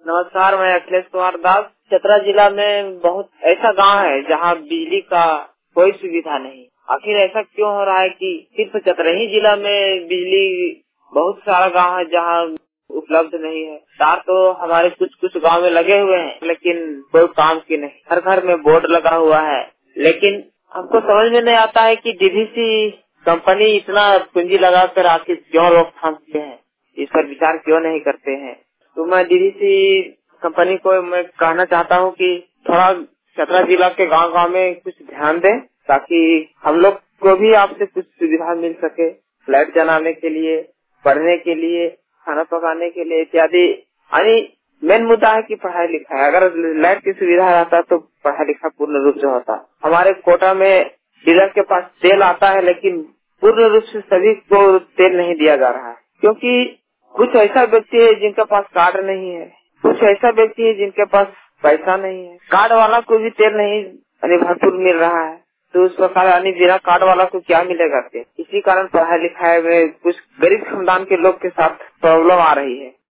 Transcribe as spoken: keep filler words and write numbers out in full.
नमस्कार, मैं अखिलेश कुमार दास। चतरा जिला में बहुत ऐसा गांव है जहां बिजली का कोई सुविधा नहीं। आखिर ऐसा क्यों हो रहा है कि सिर्फ चतरा ही जिला में बिजली, बहुत सारा गांव है जहां उपलब्ध नहीं है। तार तो हमारे कुछ कुछ गांव में लगे हुए हैं, लेकिन कोई काम की नहीं। हर घर में बोर्ड लगा हुआ है, लेकिन हमको समझ में नहीं आता है कि डीवीसी कंपनी इतना पूंजी लगाकर आखिर क्यों रोकथाम किए हैं, इस पर विचार क्यों नहीं करते हैं। तो मैं डीवीसी कंपनी को मैं कहना चाहता हूँ कि थोड़ा चतरा जिला के गांव गांव में कुछ ध्यान दें, ताकि हम लोग को भी आपसे कुछ सुविधा मिल सके। लाइट जलाने के लिए, पढ़ने के लिए, खाना पकाने के लिए इत्यादि। यानी मेन मुद्दा है कि पढ़ाई लिखाई। अगर लाइट की सुविधा रहता तो पढ़ाई लिखा पूर्ण रूप से होता। हमारे कोटा में डीलर के पास तेल आता है, लेकिन पूर्ण रूप से सभी को तेल नहीं दिया जा रहा है, क्योंकि कुछ ऐसा व्यक्ति है जिनके पास कार्ड नहीं है, कुछ ऐसा व्यक्ति है जिनके पास पैसा नहीं है। कार्ड वाला को भी तेल नहीं यानी भरपूर मिल रहा है, तो उस प्रकार यानी बिना कार्ड वाला को क्या मिलेगा तेल। इसी कारण पढ़ाई लिखाई में कुछ गरीब खानदान के लोग के साथ प्रॉब्लम आ रही है।